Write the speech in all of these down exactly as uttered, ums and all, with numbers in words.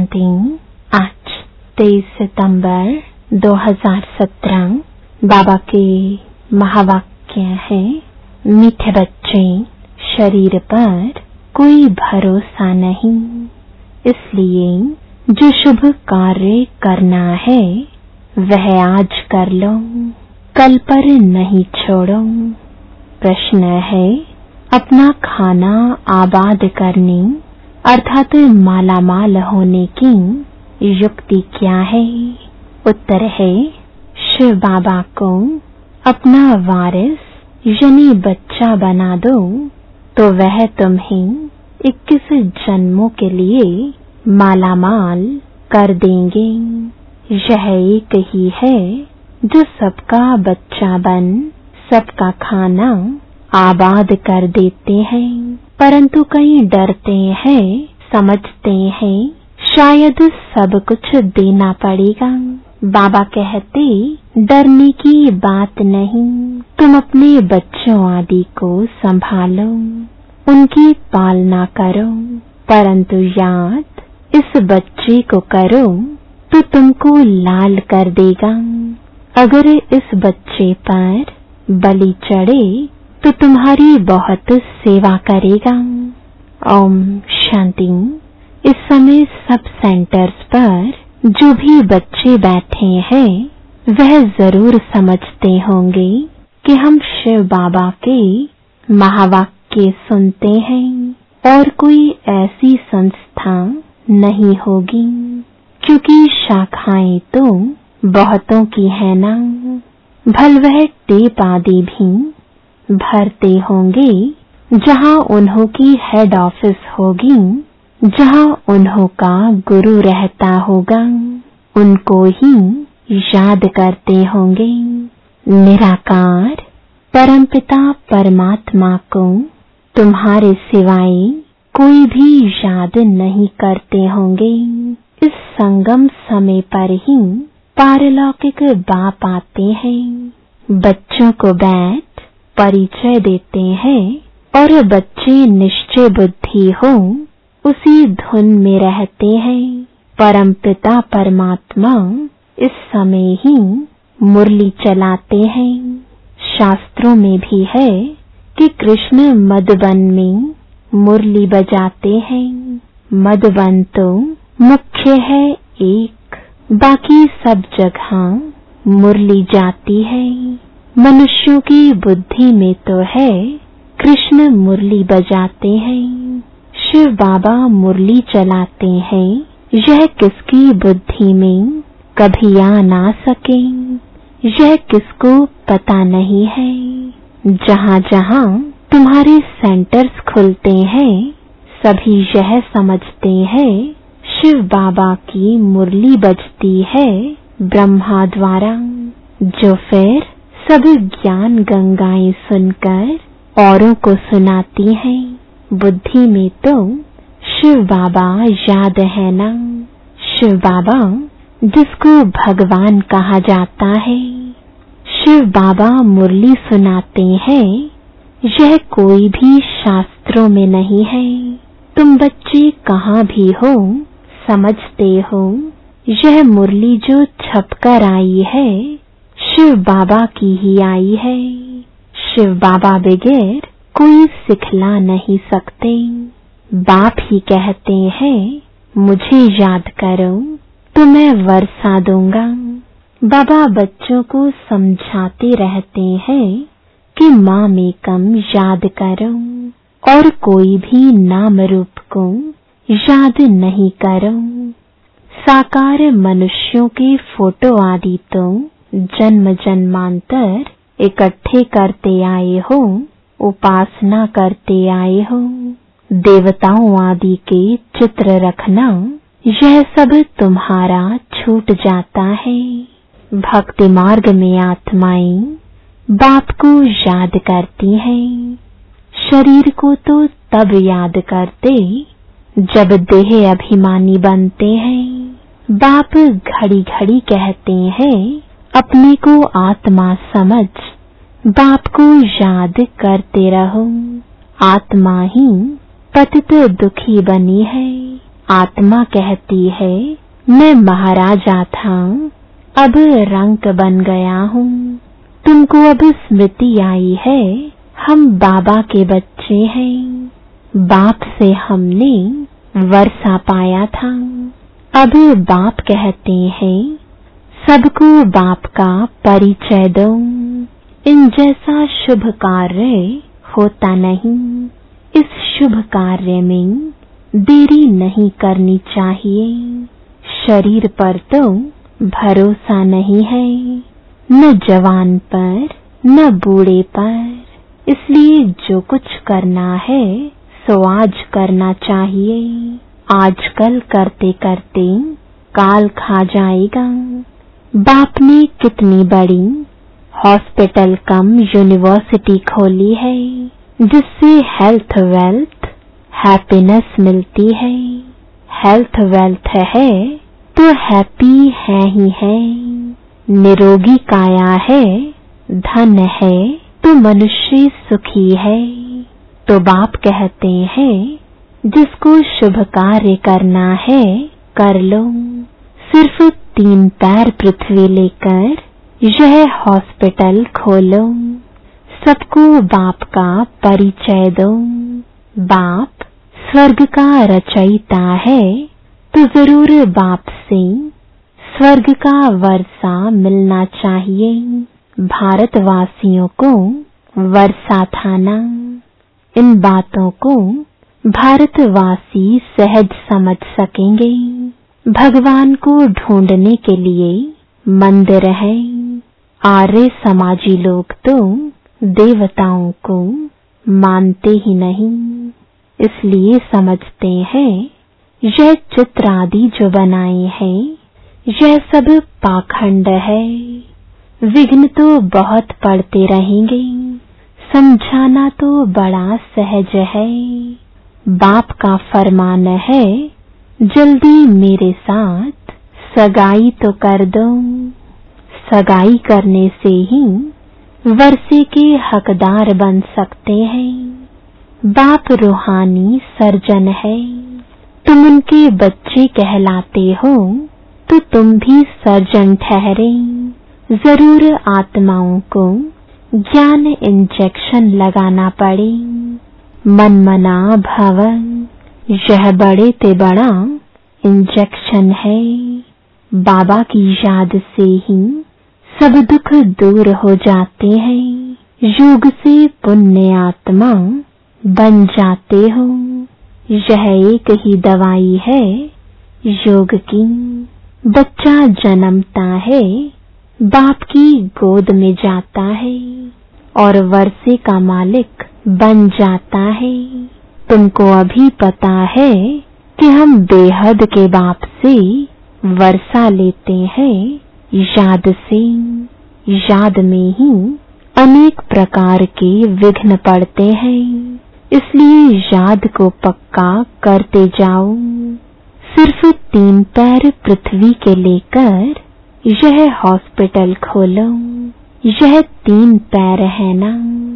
शांति। आज तेईस सितंबर दो हज़ार सत्रह। बाबा के महावाक्य है, मीठे बच्चे, शरीर पर कोई भरोसा नहीं, इसलिए जो शुभ कार्य करना है वह आज कर लो, कल पर नहीं छोड़ो। प्रश्न है, अपना खाना आबाद करने अर्थात मालामाल होने की युक्ति क्या है? उत्तर है, शिव बाबा को अपना वारिस यानी बच्चा बना दो तो वह तुम्हें इक्कीस जन्मों के लिए मालामाल कर देंगे। यह एक ही है जो सबका बच्चा बन सबका खाना आबाद कर देते हैं, परंतु कई डरते हैं, समझते हैं शायद सब कुछ देना पड़ेगा। बाबा कहते, डरने की बात नहीं, तुम अपने बच्चों आदि को संभालो, उनकी पालना करो, परंतु याद इस बच्चे को करो तो तुमको लाल कर देगा। अगर इस बच्चे पर बलि चढ़े तो तुम्हारी बहुत सेवा करेगा। ओम शांति। इस समय सब सेंटर्स पर जो भी बच्चे बैठे हैं वह जरूर समझते होंगे कि हम शिव बाबा के महावाक्य सुनते हैं और कोई ऐसी संस्था नहीं होगी, क्योंकि शाखाएं तो बहुतों की है ना। भल वह टेप आदि भी भरते होंगे जहां उन्हों की हेड ऑफिस होगी, जहां उन्हों का गुरु रहता होगा, उनको ही याद करते होंगे। निराकार परमपिता परमात्मा को तुम्हारे सिवाय कोई भी याद नहीं करते होंगे। इस संगम समय पर ही पारलौकिक बाप आते हैं, बच्चों को बैठ परिचय देते हैं और बच्चे निश्चय बुद्धि हो उसी धुन में रहते हैं। परमपिता परमात्मा इस समय ही मुरली चलाते हैं। शास्त्रों में भी है कि कृष्ण मधुबन में मुरली बजाते हैं। मधुबन तो मुख्य है एक, बाकी सब जगह मुरली जाती है। मनुष्यों की बुद्धि में तो है कृष्ण मुरली बजाते हैं, शिव बाबा मुरली चलाते हैं, यह किसकी बुद्धि में कभी आ ना सके, यह किसको पता नहीं है। जहां जहां तुम्हारे सेंटर्स खुलते हैं सभी यह समझते हैं शिव बाबा की मुरली बजती है ब्रह्मा द्वारा, जो फिर सब ज्ञान गंगाएं सुनकर औरों को सुनाती हैं। बुद्धि में तो शिव बाबा याद है ना। शिव बाबा जिसको भगवान कहा जाता है, शिव बाबा मुरली सुनाते हैं, यह कोई भी शास्त्रों में नहीं है। तुम बच्चे कहाँ भी हो समझते हो यह मुरली जो छपकर आई है शिव बाबा की ही आई है। शिव बाबा बगैर कोई सिखला नहीं सकते। बाप ही कहते हैं, मुझे याद करो तो मैं वर्षा दूंगा। बाबा बच्चों को समझाते रहते हैं कि माँ में कम याद करो और कोई भी नाम रूप को याद नहीं करो। साकार मनुष्यों के फोटो आदि तो जन्म जन्मांतर इकट्ठे करते आए हो, उपासना करते आए हो। देवताओं आदि के चित्र रखना यह सब तुम्हारा छूट जाता है। भक्ति मार्ग में आत्माएं बाप को याद करती हैं। शरीर को तो तब याद करते जब देह अभिमानी बनते हैं। बाप घड़ी घड़ी कहते हैं, अपने को आत्मा समझ, बाप को याद करते रहो। आत्मा ही पतित दुखी बनी है, आत्मा कहती है मैं महाराजा था, अब रंक बन गया हूँ। तुमको अब स्मृति आई है हम बाबा के बच्चे हैं, बाप से हमने वर्षा पाया था। अब बाप कहते हैं सबको बाप का परिचय दो। इन जैसा शुभ कार्य होता नहीं, इस शुभ कार्य में देरी नहीं करनी चाहिए। शरीर पर तो भरोसा नहीं है, न जवान पर न बूढ़े पर, इसलिए जो कुछ करना है सो आज करना चाहिए। आजकल करते करते काल खा जाएगा। बाप ने कितनी बड़ी हॉस्पिटल कम यूनिवर्सिटी खोली है, जिससे हेल्थ वेल्थ हैप्पीनेस मिलती है। हेल्थ वेल्थ है तो हैप्पी है ही है। निरोगी काया है, धन है तो मनुष्य सुखी है। तो बाप कहते हैं जिसको शुभ कार्य करना है कर लो। सिर्फ तीन पैर पृथ्वी लेकर यह हॉस्पिटल खोलो। सबको बाप का परिचय दो। बाप स्वर्ग का रचयिता है तो जरूर बाप से स्वर्ग का वर्षा मिलना चाहिए। भारतवासियों को वर्षा था ना। इन बातों को भारतवासी सहज समझ सकेंगे। भगवान को ढूंढने के लिए मंदिर है। आर्य समाजी लोग तो देवताओं को मानते ही नहीं, इसलिए समझते हैं यह चित्र आदि जो बनाए हैं यह सब पाखंड है। विघ्न तो बहुत पड़ते रहेंगे, समझाना तो बड़ा सहज है। बाप का फरमान है जल्दी मेरे साथ सगाई तो कर दो। सगाई करने से ही वर्षे के हकदार बन सकते हैं। बाप रूहानी सर्जन है, तुम उनके बच्चे कहलाते हो तो तुम भी सर्जन ठहरे। जरूर आत्माओं को ज्ञान इंजेक्शन लगाना पड़े। मन मना भव, यह बड़े ते बड़ा इंजेक्शन है। बाबा की याद से ही सब दुख दूर हो जाते हैं। योग से पुण्य आत्मा बन जाते हो। यह एक ही दवाई है योग की। बच्चा जन्मता है, बाप की गोद में जाता है और वर्षे का मालिक बन जाता है। तुमको अभी पता है कि हम बेहद के बाप से वर्षा लेते हैं। याद से, याद में ही अनेक प्रकार के विघ्न पड़ते हैं, इसलिए याद को पक्का करते जाओ। सिर्फ तीन पैर पृथ्वी के लेकर यह हॉस्पिटल खोलो। यह तीन पैर है ना,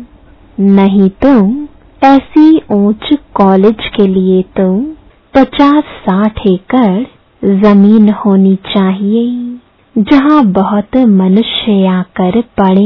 नहीं तो ऐसी ऊंच कॉलेज के लिए तो पचास साठ एकड़ जमीन होनी चाहिए, जहाँ बहुत मनुष्य आकर पड़े।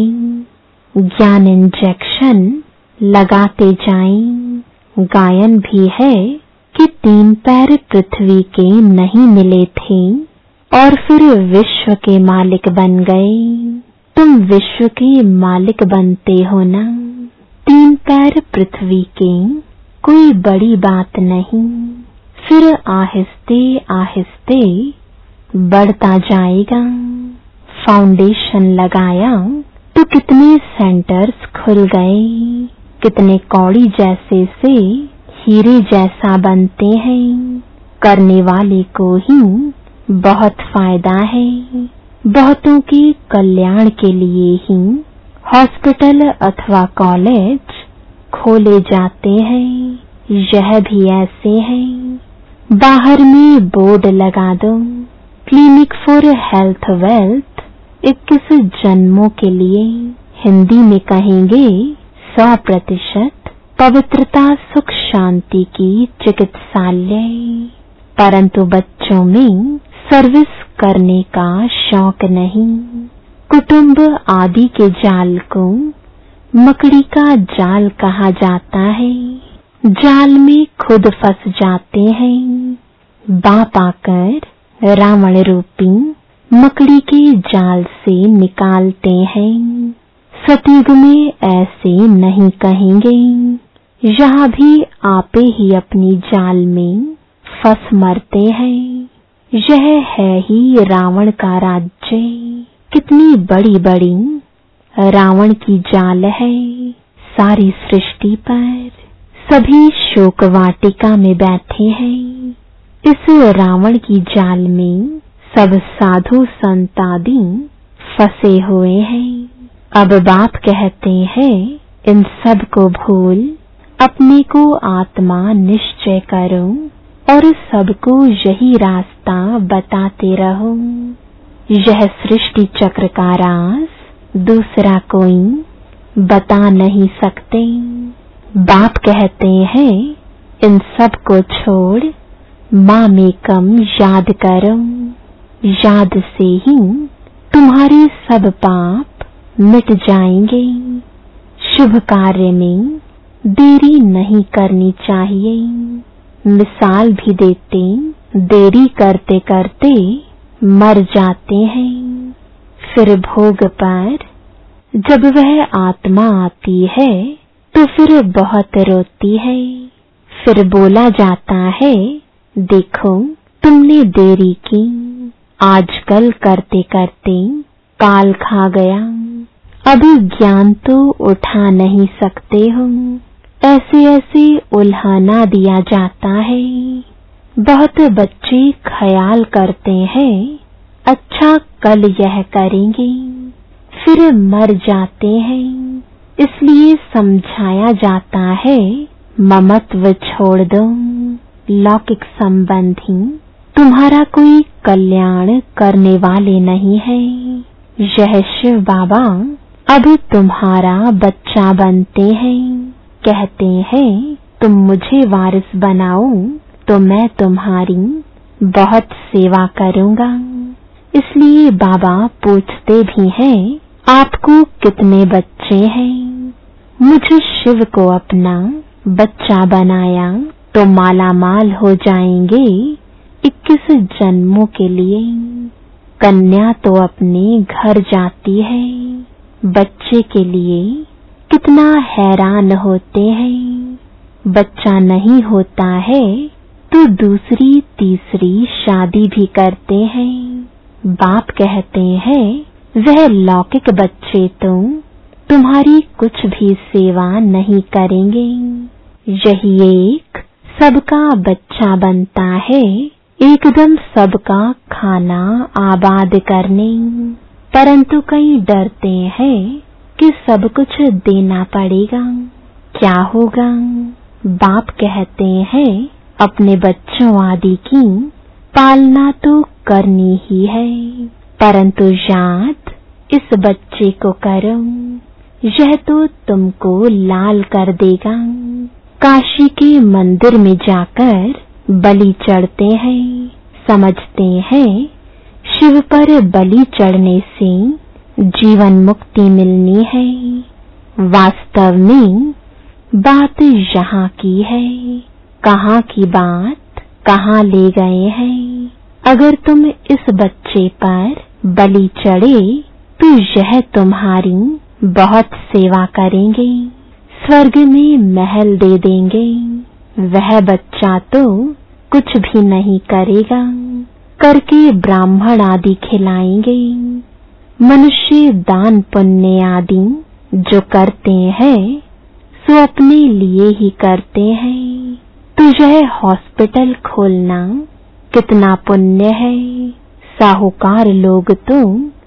ज्ञान इंजेक्शन लगाते जाएं। गायन भी है कि तीन पैर पृथ्वी के नहीं मिले थे और फिर विश्व के मालिक बन गए। तुम विश्व के मालिक बनते हो ना। तीन पैर पृथ्वी के कोई बड़ी बात नहीं। फिर आहिस्ते आहिस्ते बढ़ता जाएगा। फाउंडेशन लगाया तो कितने सेंटर्स खुल गए। कितने कौड़ी जैसे से हीरे जैसा बनते हैं। करने वाले को ही बहुत फायदा है। बहुतों के कल्याण के लिए ही हॉस्पिटल अथवा कॉलेज खोले जाते हैं। यह भी ऐसे है। बाहर में बोर्ड लगा दो, क्लिनिक फॉर हेल्थ वेल्थ इक्कीस जन्मों के लिए। हिंदी में कहेंगे सौ प्रतिशत पवित्रता सुख शांति की चिकित्सालय। परंतु बच्चों में सर्विस करने का शौक नहीं। कुटुंब आदि के जाल को मकड़ी का जाल कहा जाता है। जाल में खुद फंस जाते हैं। बाप आकर रावण रूपी मकड़ी के जाल से निकालते हैं। सतयुग में ऐसे नहीं कहेंगे। यहाँ भी आपे ही अपनी जाल में फंस मरते हैं। यह है ही रावण का राज्य। कितनी बड़ी बड़ी रावण की जाल है सारी सृष्टि पर। सभी शोक वाटिका में बैठे हैं। इस रावण की जाल में सब साधु संत आदि फंसे हुए हैं। अब बाप कहते हैं इन सब को भूल अपने को आत्मा निश्चय करो और सबको यही रास्ता बताते रहो। यह सृष्टि चक्र का राज दूसरा कोई बता नहीं सकते। बाप कहते हैं इन सब को छोड़ मामेकम याद करो। याद से ही तुम्हारे सब पाप मिट जाएंगे। शुभ कार्य में देरी नहीं करनी चाहिए। मिसाल भी देते देरी करते करते मर जाते हैं। फिर भोग पर जब वह आत्मा आती है तो फिर बहुत रोती है। फिर बोला जाता है देखो तुमने देरी की, आजकल करते करते काल खा गया। अभी ज्ञान तो उठा नहीं सकते हो। ऐसे ऐसे उल्हाना दिया जाता है। बहुत बच्चे ख्याल करते हैं अच्छा कल यह करेंगे, फिर मर जाते हैं। इसलिए समझाया जाता है ममत्व छोड़ दो। लौकिक संबंधी तुम्हारा कोई कल्याण करने वाले नहीं है। यह शिव बाबा अब तुम्हारा बच्चा बनते हैं। कहते हैं तुम मुझे वारिस बनाओ तो मैं तुम्हारी बहुत सेवा करूंगा। इसलिए बाबा पूछते भी हैं आपको कितने बच्चे हैं। मुझे शिव को अपना बच्चा बनाया तो माला माल हो जाएंगे इक्कीस जन्मों के लिए। कन्या तो अपने घर जाती है, बच्चे के लिए कितना हैरान होते हैं। बच्चा नहीं होता है तो दूसरी तीसरी शादी भी करते हैं। बाप कहते हैं वह लौकिक बच्चे तो तुम्हारी कुछ भी सेवा नहीं करेंगे। यही एक सबका बच्चा बनता है, एकदम सबका खाना आबाद करने। परंतु कई डरते हैं कि सब कुछ देना पड़ेगा, क्या होगा। बाप कहते हैं अपने बच्चों आदि की पालना तो करनी ही है, परंतु याद इस बच्चे को करो, यह तो तुमको लाल कर देगा। काशी के मंदिर में जाकर बलि चढ़ते हैं, समझते हैं शिव पर बलि चढ़ने से जीवन मुक्ति मिलनी है। वास्तव में बात यहाँ की है, कहाँ की बात कहाँ ले गए हैं। अगर तुम इस बच्चे पर बलि चढ़े तो यह तुम्हारी बहुत सेवा करेंगे, स्वर्ग में महल दे देंगे। वह बच्चा तो कुछ भी नहीं करेगा, करके ब्राह्मण आदि खिलाएंगे। मनुष्य दान पुण्य आदि जो करते हैं सो अपने लिए ही करते हैं। तो यह हॉस्पिटल खोलना कितना पुण्य है। साहूकार लोग तो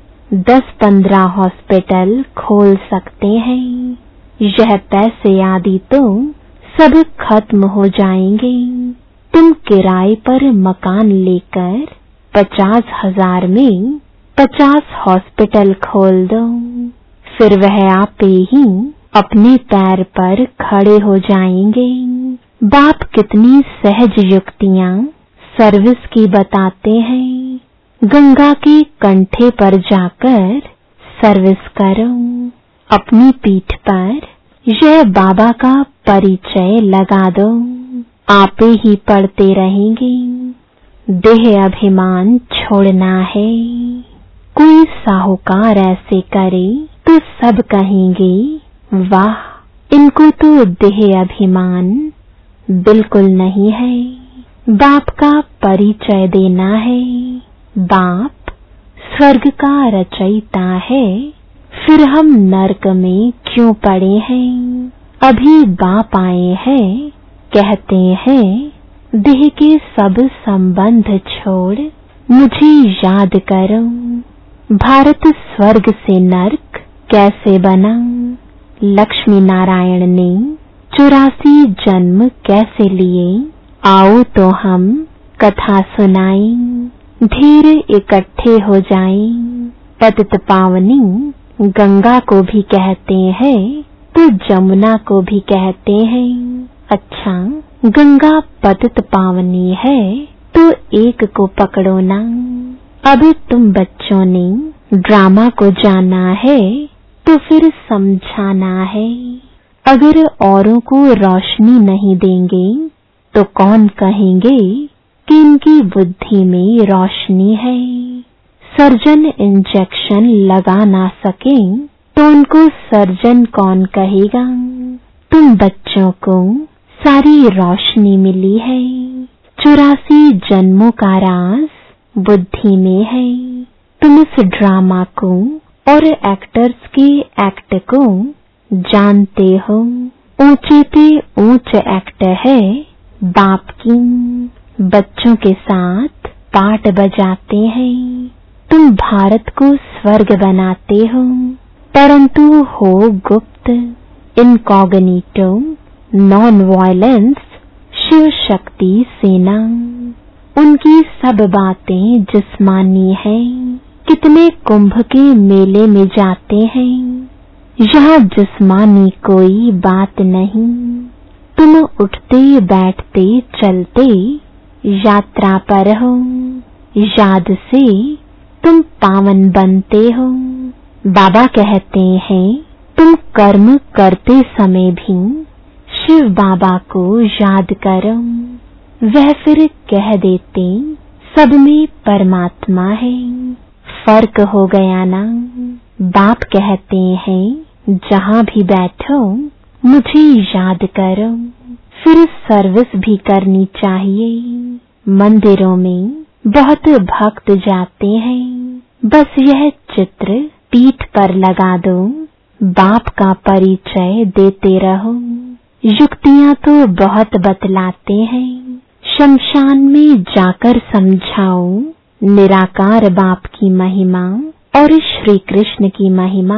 दस पंद्रह हॉस्पिटल खोल सकते हैं। यह पैसे आदि तो सब खत्म हो जाएंगे। तुम किराए पर मकान लेकर पचास हजार में पचास हॉस्पिटल खोल दो, फिर वह आपे ही अपने पैर पर खड़े हो जाएंगे। बाप कितनी सहज युक्तियां सर्विस की बताते हैं। गंगा के कंठे पर जाकर सर्विस करो। अपनी पीठ पर यह बाबा का परिचय लगा दो। आपे ही पढ़ते रहेंगे। देह अभिमान छोड़ना है। कोई साहूकार ऐसे करे तो सब कहेंगे, वाह, इनको तो देह अभिमान बिल्कुल नहीं है। बाप का परिचय देना है। बाप स्वर्ग का रचयिता है, फिर हम नरक में क्यों पड़े हैं। अभी बाप आए हैं, कहते हैं देह के सब संबंध छोड़ मुझे याद करो। भारत स्वर्ग से नरक कैसे बना, लक्ष्मी नारायण ने चौरासी जन्म कैसे लिए, आओ तो हम कथा सुनाएं। ढेर इकट्ठे हो जाएं। पतित पावनी गंगा को भी कहते हैं तो जमुना को भी कहते हैं। अच्छा, गंगा पतित पावनी है तो एक को पकड़ो ना। अब तुम बच्चों ने ड्रामा को जाना है तो फिर समझाना है। अगर औरों को रोशनी नहीं देंगे तो कौन कहेंगे कि इनकी बुद्धि में रोशनी है। सर्जन इंजेक्शन लगा ना सके तो उनको सर्जन कौन कहेगा। तुम बच्चों को सारी रोशनी मिली है। चौरासी जन्मों का राज बुद्धि में है। तुम इस ड्रामा को और एक्टर्स के एक्ट को जानते हो। ऊंचे पे ऊंच एक्ट है बाप की। बच्चों के साथ पाठ बजाते हैं। तुम भारत को स्वर्ग बनाते हो, परंतु हो गुप्त, incognito, non violence, Shiv Shakti सेना। उनकी सब बातें जिस्मानी हैं। कितने कुंभ के मेले में जाते हैं, यहाँ जिस्मानी कोई बात नहीं। तुम उठते बैठते चलते यात्रा पर हो। याद से तुम पावन बनते हो। बाबा कहते हैं तुम कर्म करते समय भी शिव बाबा को याद करो। वह फिर कह देते सब में परमात्मा है। फर्क हो गया ना। बाप कहते हैं जहाँ भी बैठो मुझे याद करो। फिर सर्विस भी करनी चाहिए। मंदिरों में बहुत भक्त जाते हैं, बस यह चित्र पीठ पर लगा दो। बाप का परिचय देते रहो। युक्तियां तो बहुत बतलाते हैं, शमशान में जाकर समझाओ निराकार बाप की महिमा और श्री कृष्ण की महिमा।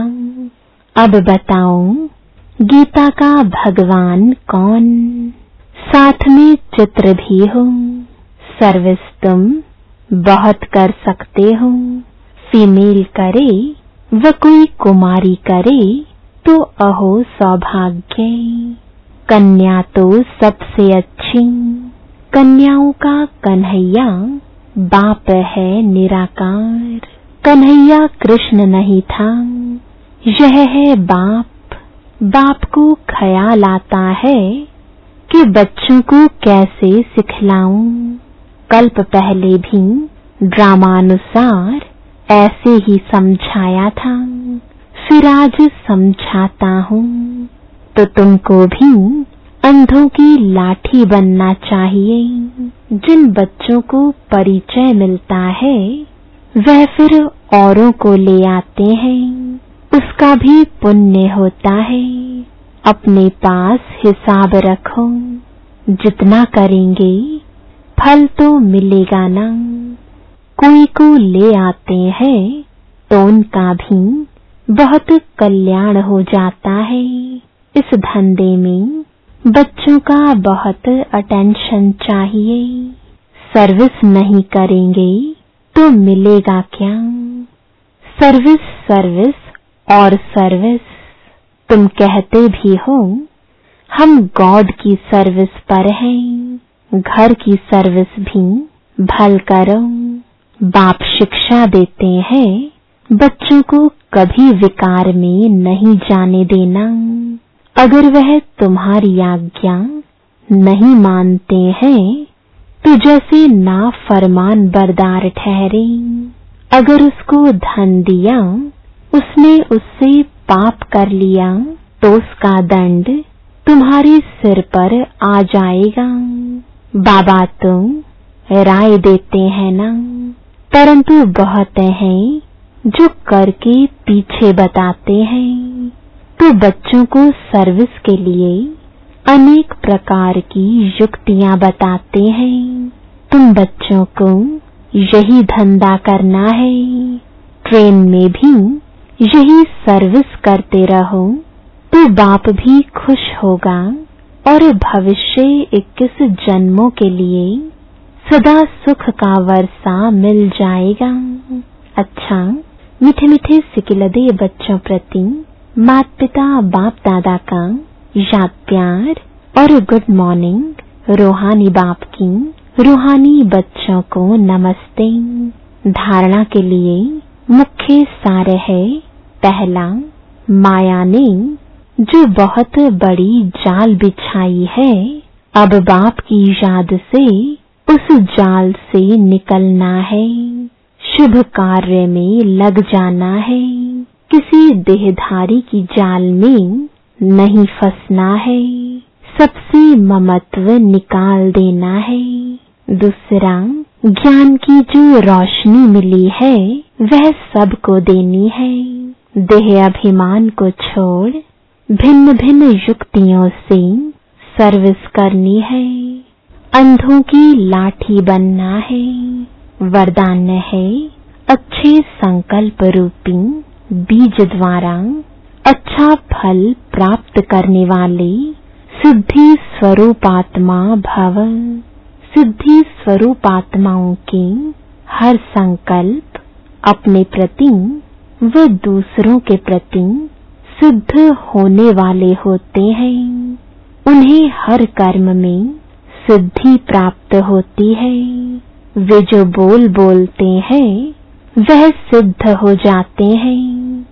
अब बताओ गीता का भगवान कौन? साथ में चित्र भी हो। सर्विस तुम बहुत कर सकते हो। फीमेल करे व कोई कुमारी करे तो अहो सौभाग्य। कन्या तो सबसे अच्छी। कन्याओं का कन्हैया बाप है निराकार। कन्हैया कृष्ण नहीं था, यह है बाप। बाप को ख्याल आता है कि बच्चों को कैसे सिखलाऊं। कल्प पहले भी ड्रामानुसार ऐसे ही समझाया था, फिर आज समझाता हूँ। तो तुमको भी अंधों की लाठी बनना चाहिए। जिन बच्चों को परिचय मिलता है वह फिर औरों को ले आते हैं, उसका भी पुण्य होता है। अपने पास हिसाब रखो, जितना करेंगे फल तो मिलेगा ना। कोई को ले आते हैं तो उनका भी बहुत कल्याण हो जाता है। इस धंधे में बच्चों का बहुत अटेंशन चाहिए। सर्विस नहीं करेंगे तो मिलेगा क्या? सर्विस सर्विस और सर्विस। तुम कहते भी हो हम गॉड की सर्विस पर हैं, घर की सर्विस भी भल करो। बाप शिक्षा देते हैं बच्चों को कभी विकार में नहीं जाने देना। अगर वह तुम्हारी आज्ञा नहीं मानते हैं तो जैसे ना फरमान बरदार ठहरे। अगर उसको धन दिया, उसने उससे पाप कर लिया तो उसका दंड तुम्हारे सिर पर आ जाएगा। बाबा तो राय देते हैं ना, परंतु बहुत हैं जो करके पीछे बताते हैं। तो बच्चों को सर्विस के लिए अनेक प्रकार की युक्तियां बताते हैं। तुम बच्चों को यही धंधा करना है, ट्रेन में भी यही सर्विस करते रहो तो बाप भी खुश होगा और भविष्य इक्कीस जन्मों के लिए सदा सुख का वर्षा मिल जाएगा। अच्छा, मीठे मीठे सिकिलदे बच्चों प्रति माता पिता बाप दादा का याद प्यार और गुड मॉर्निंग। रूहानी बाप की रूहानी बच्चों को नमस्ते। धारणा के लिए मुख्य सार है। पहला, माया ने जो बहुत बड़ी जाल बिछाई है, अब बाप की याद से उस जाल से निकलना है। शुभ कार्य में लग जाना है। किसी देहधारी की जाल में नहीं फंसना है। सबसे ममत्व निकाल देना है। दूसरा, ज्ञान की जो रोशनी मिली है वह सबको देनी है। देह अभिमान को छोड़ भिन्न भिन्न युक्तियों से सर्विस करनी है। अंधों की लाठी बनना है। वरदान है अच्छे संकल्प रूपी बीज द्वारा अच्छा फल प्राप्त करने वाले सिद्धि स्वरूपात्मा भव। सिद्धि स्वरूपात्माओं के हर संकल्प अपने प्रति व दूसरों के प्रति सिद्ध होने वाले होते हैं। उन्हें हर कर्म में सिद्धि प्राप्त होती है। वे जो बोल बोलते हैं वह सिद्ध हो जाते हैं।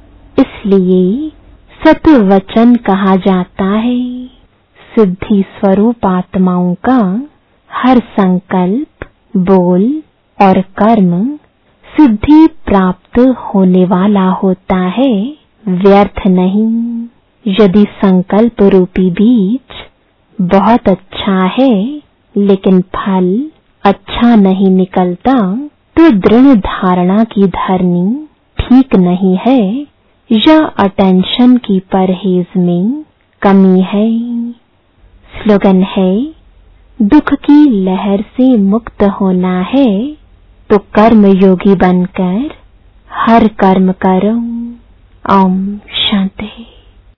इसलिए सत्वचन कहा जाता है। सिद्धि स्वरूप आत्माओं का हर संकल्प, बोल और कर्म सिद्धि प्राप्त होने वाला होता है, व्यर्थ नहीं। यदि संकल्प रूपी बीज बहुत अच्छा है लेकिन फल अच्छा नहीं निकलता तो दृढ़ धारणा की धरनी ठीक नहीं है या अटेंशन की परहेज में कमी है। स्लोगन है, दुख की लहर से मुक्त होना है तो कर्म योगी बनकर हर कर्म करो। ओम शांति।